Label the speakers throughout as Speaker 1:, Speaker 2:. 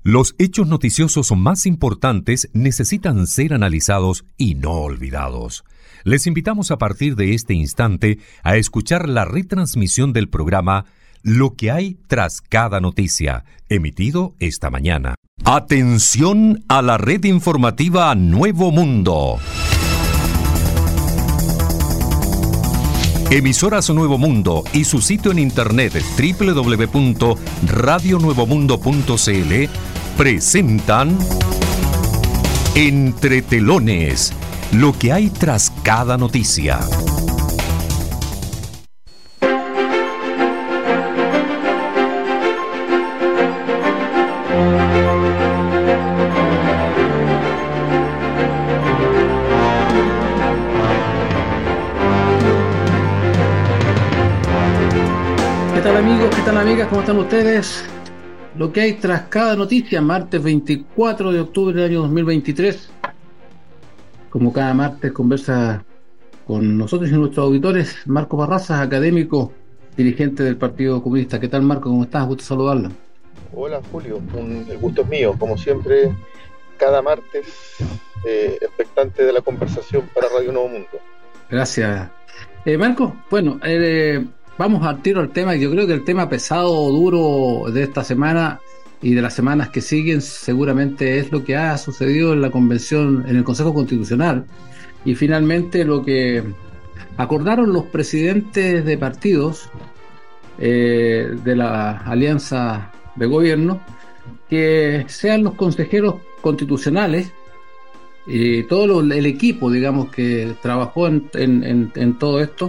Speaker 1: Los hechos noticiosos más importantes necesitan ser analizados y no olvidados. Les invitamos a partir de este instante a escuchar la retransmisión del programa Lo que hay tras cada noticia, emitido esta mañana. Atención a la red informativa Nuevo Mundo. Emisoras Nuevo Mundo y su sitio en internet www.radionuevomundo.cl presentan Entre Telones, lo que hay tras cada noticia.
Speaker 2: ¿Qué tal amigos? ¿Qué tal amigas? ¿Cómo están ustedes? Lo que hay tras cada noticia, martes 24 de octubre del año 2023. Como cada martes conversa con nosotros y nuestros auditores Marco Barraza, académico, dirigente del Partido Comunista. ¿Qué tal, Marco? ¿Cómo estás? Gusto saludarlo.
Speaker 3: Hola Julio, el gusto es mío, como siempre, cada martes expectante de la conversación para Radio Nuevo Mundo.
Speaker 2: Gracias. Marco, bueno, vamos al tiro al tema. Yo creo que el tema pesado o duro de esta semana y de las semanas que siguen seguramente es lo que ha sucedido en la convención, en el Consejo Constitucional, y finalmente lo que acordaron los presidentes de partidos de la alianza de gobierno, que sean los consejeros constitucionales y todo el equipo, digamos, que trabajó en todo esto,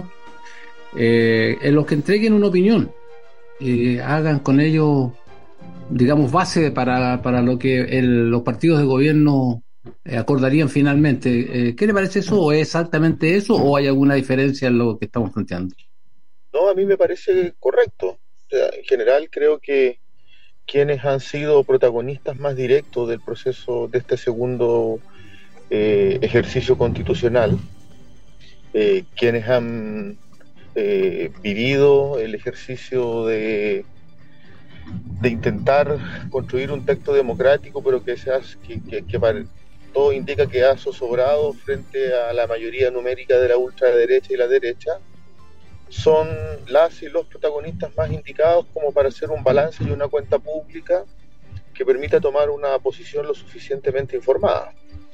Speaker 2: en los que entreguen una opinión, hagan con ello, digamos, base para lo que los partidos de gobierno acordarían finalmente. ¿Qué le parece eso? ¿O es exactamente eso? ¿O hay alguna diferencia en lo que estamos planteando?
Speaker 3: No, a mí me parece correcto. O sea, en general creo que quienes han sido protagonistas más directos del proceso de este segundo ejercicio constitucional, quienes han vivido el ejercicio de intentar construir un texto democrático, pero que para todo indica que ha zozobrado frente a la mayoría numérica de la ultraderecha y la derecha, son las y los protagonistas más indicados como para hacer un balance y una cuenta pública que permita tomar una posición lo suficientemente informada.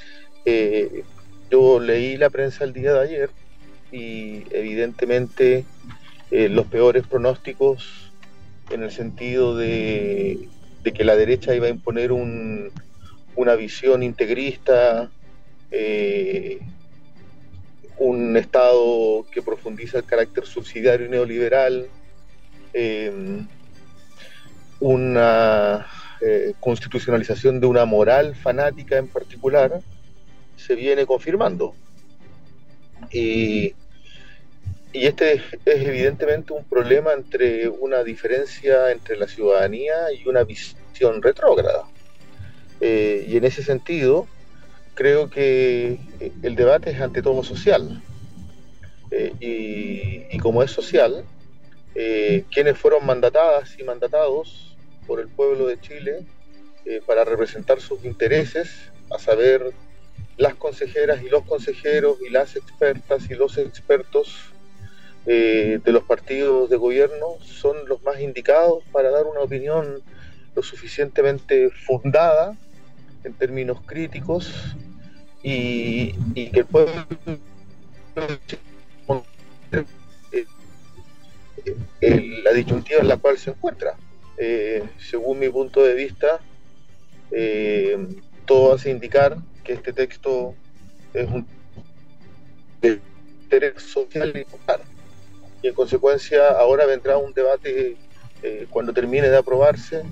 Speaker 3: Yo leí la prensa el día de ayer y evidentemente los peores pronósticos en el sentido de que la derecha iba a imponer una visión integrista, un Estado que profundiza el carácter subsidiario y neoliberal, una constitucionalización de una moral fanática en particular, se viene confirmando. Y este es evidentemente un problema entre una diferencia entre la ciudadanía y una visión retrógrada. Y en ese sentido, creo que el debate es ante todo social. Y como es social, quienes fueron mandatadas y mandatados por el pueblo de Chile para representar sus intereses, a saber, las consejeras y los consejeros y las expertas y los expertos de los partidos de gobierno, son los más indicados para dar una opinión lo suficientemente fundada en términos críticos y que el pueblo la disyuntiva en la cual se encuentra. Según mi punto de vista, todo hace indicar que este texto es un de interés social y popular, y en consecuencia ahora vendrá un debate cuando termine de aprobarse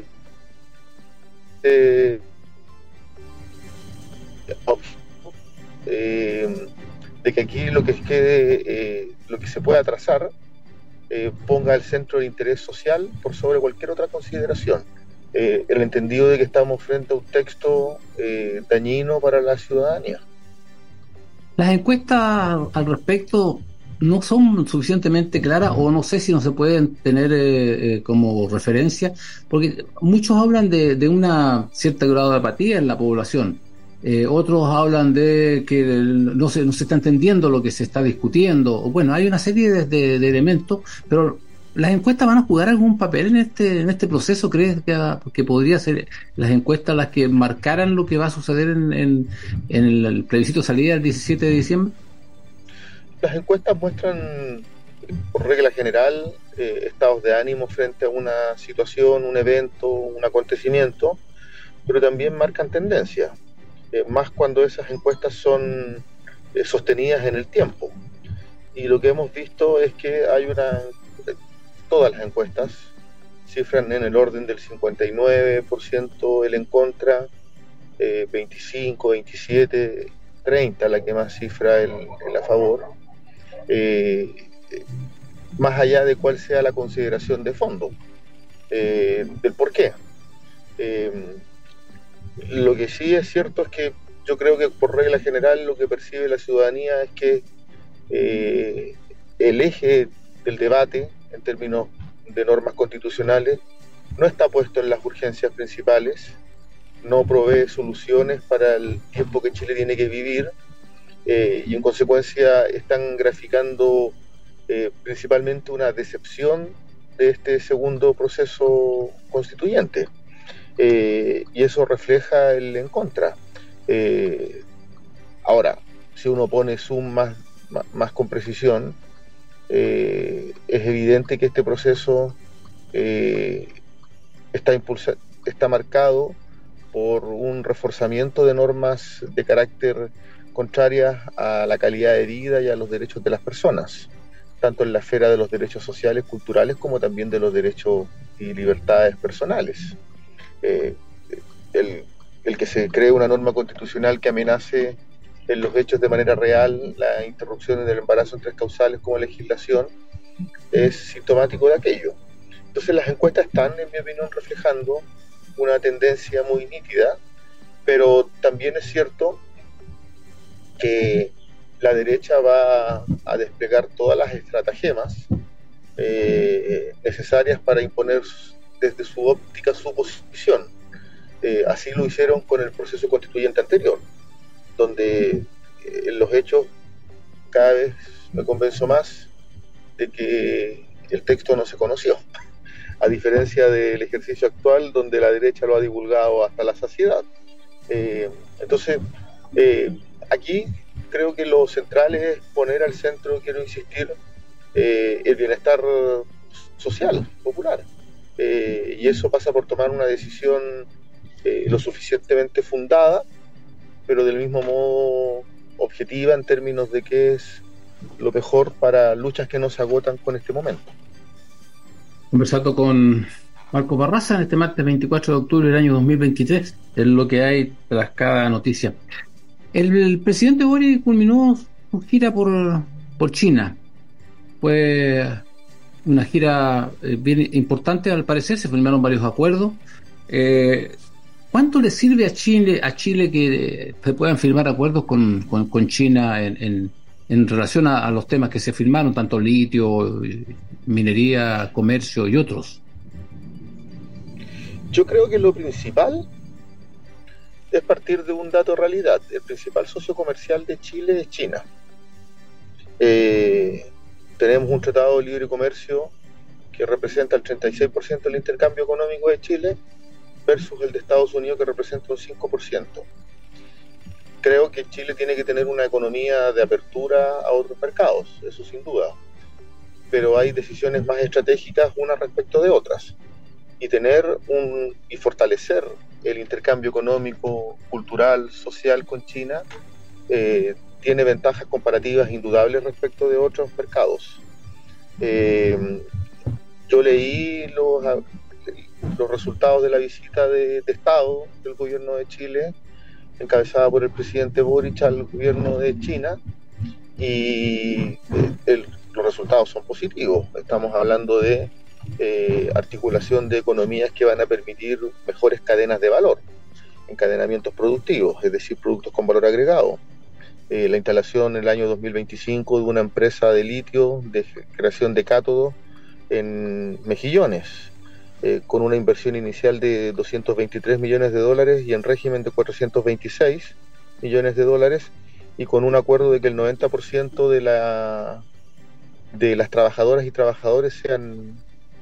Speaker 3: de que aquí lo que quede, lo que se pueda trazar, ponga al centro el interés social por sobre cualquier otra consideración, el entendido de que estamos frente a un texto dañino para la ciudadanía.
Speaker 2: Las encuestas al respecto no son suficientemente claras, o no sé si no se pueden tener como referencia, porque muchos hablan de una cierto grado de apatía en la población. Otros hablan de que no se está entendiendo lo que se está discutiendo. Bueno, hay una serie de elementos, pero ¿las encuestas van a jugar algún papel en este proceso? ¿Crees que podría ser las encuestas las que marcaran lo que va a suceder en el plebiscito de salida el 17 de diciembre?
Speaker 3: Las encuestas muestran, por regla general, estados de ánimo frente a una situación, un evento, un acontecimiento, pero también marcan tendencias, más cuando esas encuestas son sostenidas en el tiempo. Y lo que hemos visto es que todas las encuestas cifran en el orden del 59% el en contra, 25, 27, 30 la que más cifra el a favor, más allá de cuál sea la consideración de fondo, del por qué. Lo que sí es cierto es que yo creo que por regla general lo que percibe la ciudadanía es que el eje del debate en términos de normas constitucionales no está puesto en las urgencias principales, no provee soluciones para el tiempo que Chile tiene que vivir, y en consecuencia están graficando principalmente una decepción de este segundo proceso constituyente, y eso refleja el en contra. Ahora, si uno pone zoom más con precisión, es evidente que este proceso está marcado por un reforzamiento de normas de carácter contrarias a la calidad de vida y a los derechos de las personas, tanto en la esfera de los derechos sociales, culturales, como también de los derechos y libertades personales. El que se cree una norma constitucional que amenace en los hechos de manera real la interrupción del embarazo en 3 causales como legislación es sintomático de aquello. Entonces las encuestas están, en mi opinión, reflejando una tendencia muy nítida, pero también es cierto que la derecha va a desplegar todas las estratagemas necesarias para imponer desde su óptica su posición. Así lo hicieron con el proceso constituyente anterior, donde en los hechos cada vez me convenzo más de que el texto no se conoció, a diferencia del ejercicio actual donde la derecha lo ha divulgado hasta la saciedad. Entonces, aquí creo que lo central es poner al centro, quiero insistir, el bienestar social, popular, y eso pasa por tomar una decisión lo suficientemente fundada, pero del mismo modo objetiva en términos de qué es lo mejor para luchas que no se agotan con este momento.
Speaker 2: Conversando con Marco Barraza en este martes 24 de octubre del año 2023, es lo que hay tras cada noticia. El presidente Boric culminó su gira por China. Fue una gira bien importante, al parecer, se firmaron varios acuerdos. ¿Cuánto le sirve a Chile que se puedan firmar acuerdos con China en relación a los temas que se firmaron, tanto litio, minería, comercio y otros?
Speaker 3: Yo creo que lo principal es partir de un dato realidad. El principal socio comercial de Chile es China. Tenemos un tratado de libre comercio que representa el 36% del intercambio económico de Chile versus el de Estados Unidos, que representa un 5%. Creo que Chile tiene que tener una economía de apertura a otros mercados, eso sin duda, pero hay decisiones más estratégicas unas respecto de otras, y fortalecer el intercambio económico, cultural, social con China tiene ventajas comparativas indudables respecto de otros mercados. Yo leí los resultados de la visita de Estado del gobierno de Chile, encabezada por el presidente Boric al gobierno de China, y los resultados son positivos. Estamos hablando de articulación de economías que van a permitir mejores cadenas de valor, encadenamientos productivos, es decir, productos con valor agregado. la instalación en el año 2025 de una empresa de litio de creación de cátodos en Mejillones, con una inversión inicial de 223 millones de dólares y en régimen de 426 millones de dólares, y con un acuerdo de que el 90% de las trabajadoras y trabajadores sean...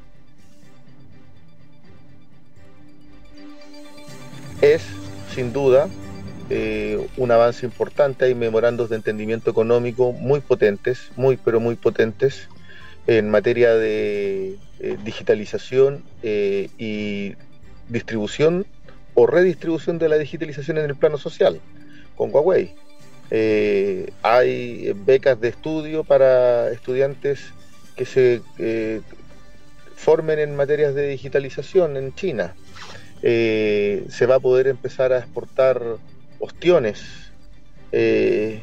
Speaker 3: Es, sin duda, un avance importante. Hay memorandos de entendimiento económico muy potentes, pero muy potentes, en materia de digitalización y distribución o redistribución de la digitalización en el plano social, con Huawei. Hay becas de estudio para estudiantes que se formen en materias de digitalización en China. Se va a poder empezar a exportar ostiones, se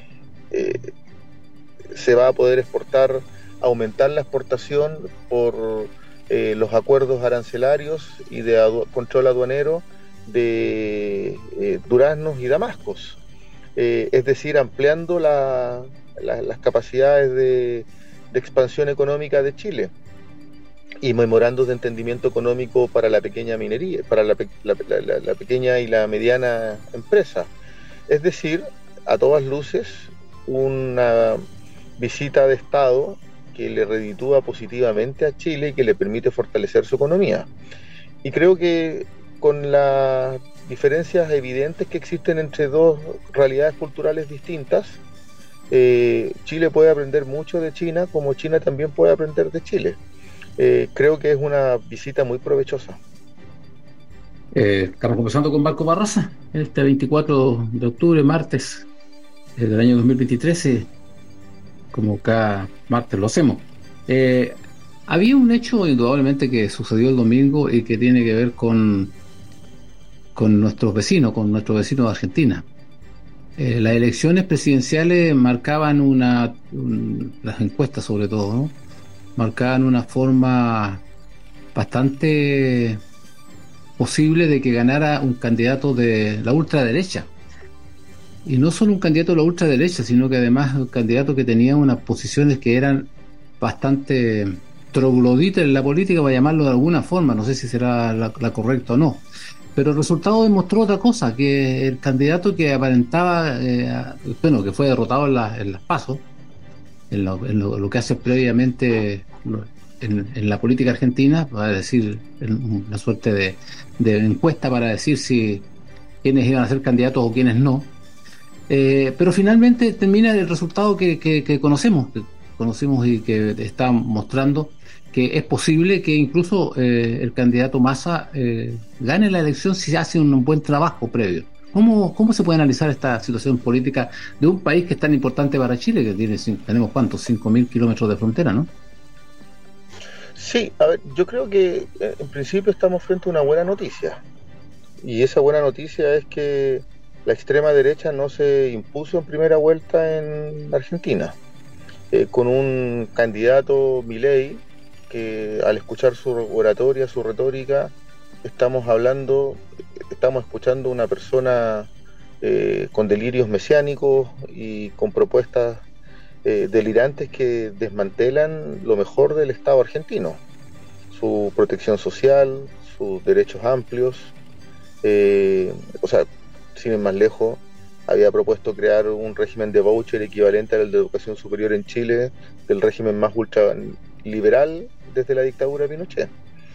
Speaker 3: va a poder aumentar la exportación por los acuerdos arancelarios y de control aduanero de duraznos y damascos, es decir, ampliando las capacidades de expansión económica de Chile, y memorandos de entendimiento económico para la pequeña minería, para la pequeña y la mediana empresa. Es decir, a todas luces, una visita de Estado que le reditúa positivamente a Chile y que le permite fortalecer su economía. Y creo que con las diferencias evidentes que existen entre dos realidades culturales distintas, Chile puede aprender mucho de China, como China también puede aprender de Chile. Creo que es una visita muy provechosa.
Speaker 2: Estamos conversando con Marco Barraza este 24 de octubre, martes del año 2023, como cada martes lo hacemos. Había un hecho indudablemente que sucedió el domingo y que tiene que ver con nuestros vecinos, de Argentina. Las elecciones presidenciales marcaban las encuestas sobre todo, ¿no? Marcaban una forma bastante posible de que ganara un candidato de la ultraderecha. Y no solo un candidato de la ultraderecha, sino que además un candidato que tenía unas posiciones que eran bastante trogloditas en la política, para llamarlo de alguna forma, no sé si será la correcta o no. Pero el resultado demostró otra cosa, que el candidato que aparentaba, que fue derrotado en las PASO, en lo que hace previamente en la política argentina, para decir, una suerte de encuesta para decir si quiénes iban a ser candidatos o quiénes no, pero finalmente termina el resultado que conocemos y que está mostrando que es posible que incluso el candidato Massa gane la elección si hace un buen trabajo previo. ¿Cómo se puede analizar esta situación política de un país que es tan importante para Chile, que tenemos ¿cuántos? 5.000 kilómetros de frontera, ¿no?
Speaker 3: Sí, a ver, yo creo que en principio estamos frente a una buena noticia. Y esa buena noticia es que la extrema derecha no se impuso en primera vuelta en Argentina, con un candidato, Milei, que al escuchar su oratoria, su retórica, estamos escuchando una persona con delirios mesiánicos y con propuestas delirantes que desmantelan lo mejor del Estado argentino, su protección social, sus derechos amplios. Sin ir más lejos, había propuesto crear un régimen de voucher equivalente al de educación superior en Chile, del régimen más ultraliberal desde la dictadura de Pinochet.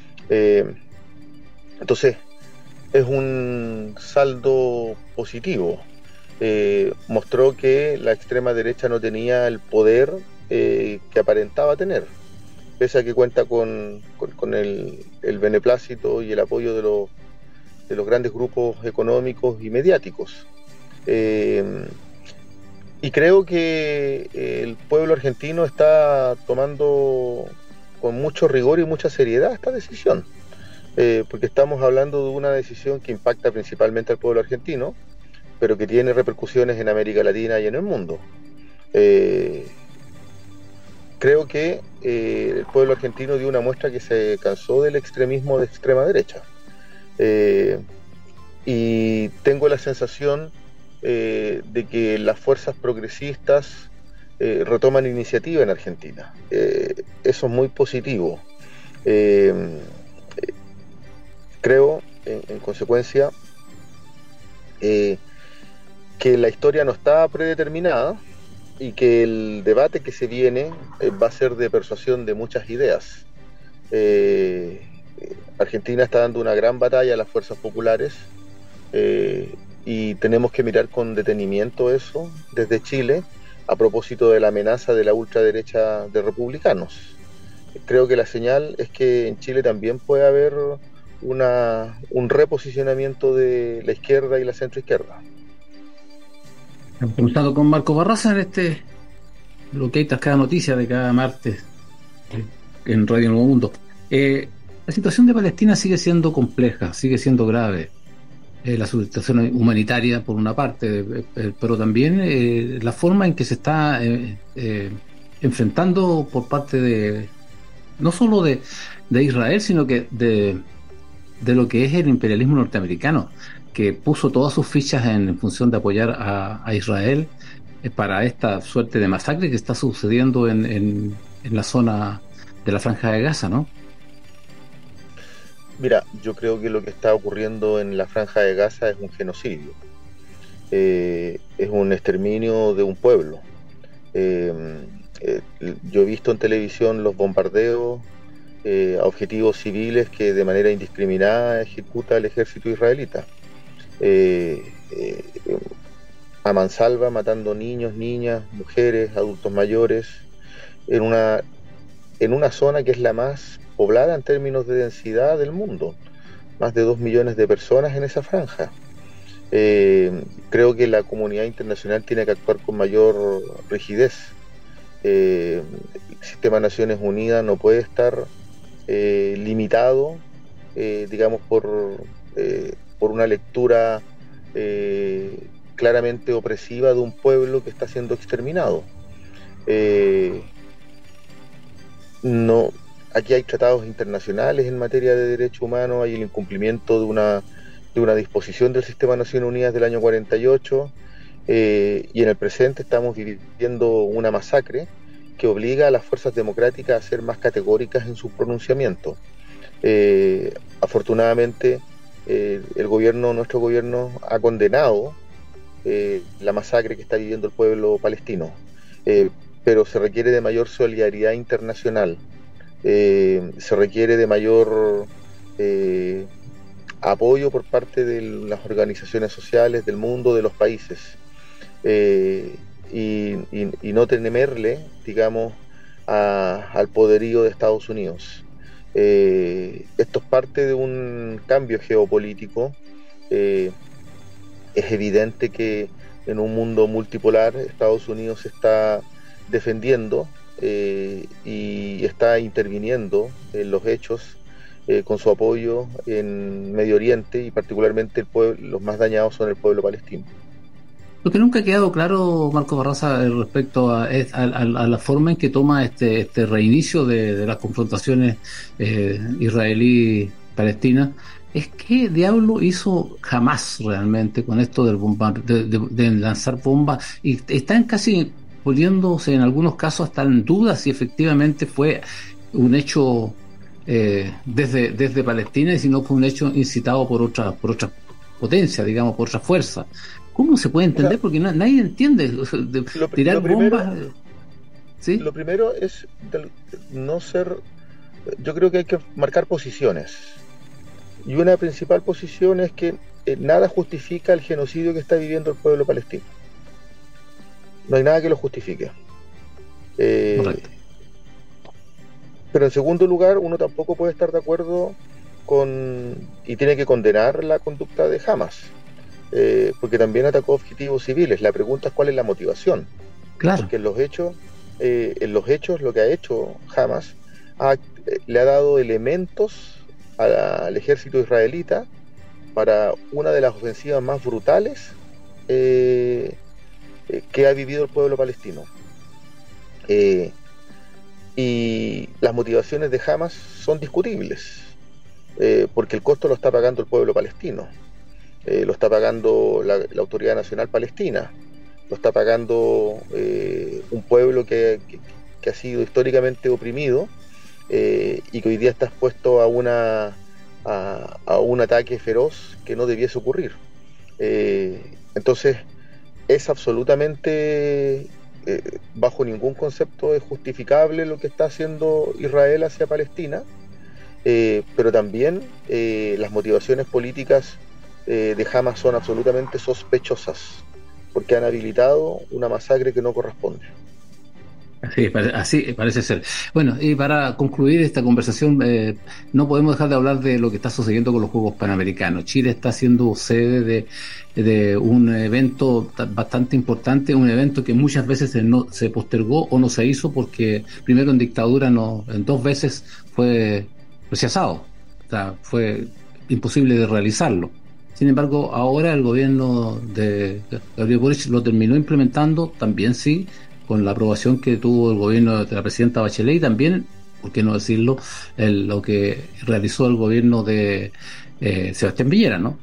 Speaker 3: Entonces, es un saldo positivo. Mostró que la extrema derecha no tenía el poder que aparentaba tener, pese a que cuenta con el beneplácito y el apoyo de los grandes grupos económicos y mediáticos. Y creo que el pueblo argentino está tomando con mucho rigor y mucha seriedad esta decisión, porque estamos hablando de una decisión que impacta principalmente al pueblo argentino, pero que tiene repercusiones en América Latina y en el mundo. Creo que el pueblo argentino dio una muestra que se cansó del extremismo de extrema derecha. Y tengo la sensación de que las fuerzas progresistas retoman iniciativa en Argentina. Eso es muy positivo. Creo, en consecuencia, que la historia no está predeterminada y que el debate que se viene va a ser de persuasión de muchas ideas. Argentina está dando una gran batalla a las fuerzas populares, y tenemos que mirar con detenimiento eso desde Chile a propósito de la amenaza de la ultraderecha de republicanos. Creo que la señal es que en Chile también puede haber un reposicionamiento de la izquierda y la centroizquierda.
Speaker 2: Estamos conversando con Marco Barraza en lo que hay tras cada noticia de cada martes en Radio Nuevo Mundo. La situación de Palestina sigue siendo compleja, sigue siendo grave. La situación humanitaria por una parte, pero también la forma en que se está enfrentando por parte de no solo de Israel, sino que de lo que es el imperialismo norteamericano, que puso todas sus fichas en función de apoyar a Israel para esta suerte de masacre que está sucediendo en la zona de la Franja de Gaza, ¿no?
Speaker 3: Mira, yo creo que lo que está ocurriendo en la Franja de Gaza es un genocidio, es un exterminio de un pueblo. Yo he visto en televisión los bombardeos a objetivos civiles que de manera indiscriminada ejecuta el ejército israelita, a mansalva, matando niños, niñas, mujeres, adultos mayores, en una zona que es la más poblada en términos de densidad del mundo, más de 2 millones de personas en esa franja. Creo que la comunidad internacional tiene que actuar con mayor rigidez. El sistema de Naciones Unidas no puede estar limitado, digamos, por una lectura claramente opresiva de un pueblo que está siendo exterminado. No, aquí hay tratados internacionales en materia de derechos humanos, hay el incumplimiento de una disposición del Sistema de Naciones Unidas del año 48, y en el presente estamos viviendo una masacre que obliga a las fuerzas democráticas a ser más categóricas en sus pronunciamientos. Afortunadamente, nuestro gobierno ha condenado la masacre que está viviendo el pueblo palestino, pero se requiere de mayor solidaridad internacional, se requiere de mayor apoyo por parte de las organizaciones sociales del mundo, de los países, y no temerle, digamos, al poderío de Estados Unidos. Esto es parte de un cambio geopolítico. Es evidente que en un mundo multipolar Estados Unidos se está defendiendo y está interviniendo en los hechos con su apoyo en Medio Oriente, y particularmente los más dañados son el pueblo palestino.
Speaker 2: Lo que nunca ha quedado claro, Marco Barraza, respecto a la forma en que toma este reinicio de las confrontaciones israelí-palestina, es qué diablo hizo Hamás realmente con esto del de lanzar bombas, y están casi poniéndose en algunos casos hasta en duda si efectivamente fue un hecho desde Palestina y si no fue un hecho incitado por otra potencia, digamos, por otra fuerza. ¿Cómo se puede entender? Porque nadie entiende tirar bombas. ¿Sí?
Speaker 3: Lo primero es no ser. Yo creo que hay que marcar posiciones. Y una principal posición es que nada justifica el genocidio que está viviendo el pueblo palestino. No hay nada que lo justifique.
Speaker 2: Correcto.
Speaker 3: Pero en segundo lugar, uno tampoco puede estar de acuerdo y tiene que condenar la conducta de Hamás. Porque también atacó objetivos civiles. La pregunta es cuál es la motivación.
Speaker 2: Claro.
Speaker 3: Porque en los hechos lo que ha hecho Hamás le ha dado elementos al ejército israelita para una de las ofensivas más brutales que ha vivido el pueblo palestino. Y las motivaciones de Hamás son discutibles, porque el costo lo está pagando el pueblo palestino. lo está pagando la Autoridad Nacional Palestina, lo está pagando un pueblo que ha sido históricamente oprimido y que hoy día está expuesto a un ataque feroz que no debiese ocurrir. Entonces, es absolutamente, bajo ningún concepto, es justificable lo que está haciendo Israel hacia Palestina, pero también las motivaciones políticas de Hamas son absolutamente sospechosas, porque han habilitado una masacre que no corresponde.
Speaker 2: Así parece ser. Bueno, y para concluir esta conversación, no podemos dejar de hablar de lo que está sucediendo con los Juegos Panamericanos. Chile está siendo sede de un evento bastante importante, un evento que muchas veces se postergó o no se hizo porque primero en dictadura en 2 veces fue rechazado, o sea, fue imposible de realizarlo. Sin embargo, ahora el gobierno de Gabriel Boric lo terminó implementando, también sí, con la aprobación que tuvo el gobierno de la presidenta Bachelet y también, por qué no decirlo, lo que realizó el gobierno de Sebastián Piñera, ¿no?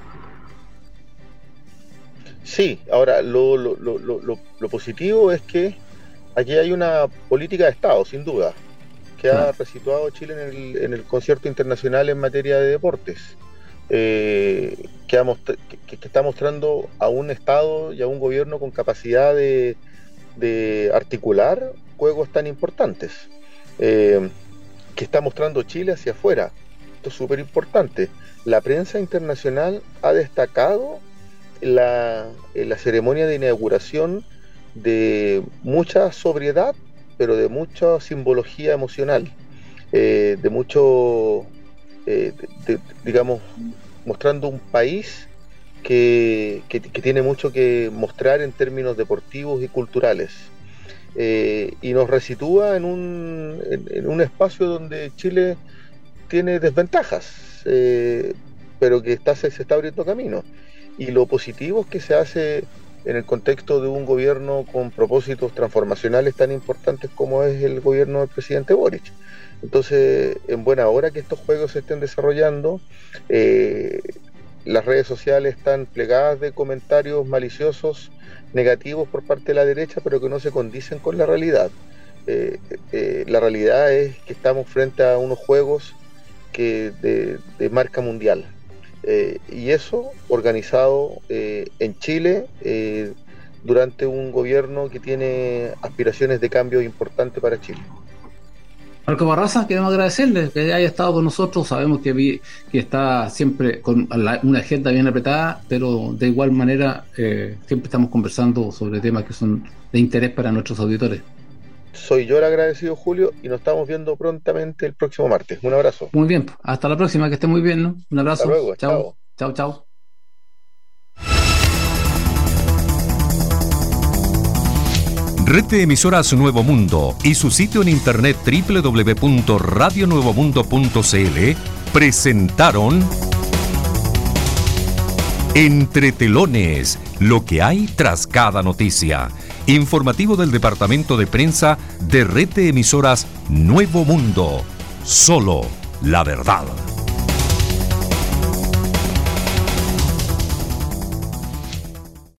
Speaker 3: Sí, ahora lo positivo es que aquí hay una política de Estado, sin duda, que ha resituado Chile en el concierto internacional en materia de deportes, que está mostrando a un Estado y a un gobierno con capacidad de articular juegos tan importantes, que está mostrando Chile hacia afuera. Esto es súper importante. La prensa internacional ha destacado la ceremonia de inauguración de mucha sobriedad, pero de mucha simbología emocional, de mucho, digamos, mostrando un país que tiene mucho que mostrar en términos deportivos y culturales, y nos resitúa en un espacio donde Chile tiene desventajas, pero que se está abriendo camino, y lo positivo es que se hace en el contexto de un gobierno con propósitos transformacionales tan importantes como es el gobierno del presidente Boric. Entonces, en buena hora que estos juegos se estén desarrollando. Las redes sociales están plegadas de comentarios maliciosos, negativos por parte de la derecha, pero que no se condicen con la realidad. La realidad es que estamos frente a unos juegos de marca mundial. Y eso organizado en Chile durante un gobierno que tiene aspiraciones de cambio importantes para Chile.
Speaker 2: Marco Barraza, queremos agradecerle que haya estado con nosotros. Sabemos que está siempre con una agenda bien apretada, pero de igual manera siempre estamos conversando sobre temas que son de interés para nuestros auditores.
Speaker 3: Soy yo el agradecido, Julio, y nos estamos viendo prontamente el próximo martes. Un abrazo.
Speaker 2: Muy bien, hasta la próxima, que esté muy bien, ¿no? Un abrazo.
Speaker 3: Hasta luego.
Speaker 2: Chao. Chao, chao.
Speaker 1: Red de Emisoras Nuevo Mundo y su sitio en internet www.radionuevomundo.cl presentaron Entre Telones, lo que hay tras cada noticia. Informativo del Departamento de Prensa de Red de Emisoras Nuevo Mundo. Solo la verdad.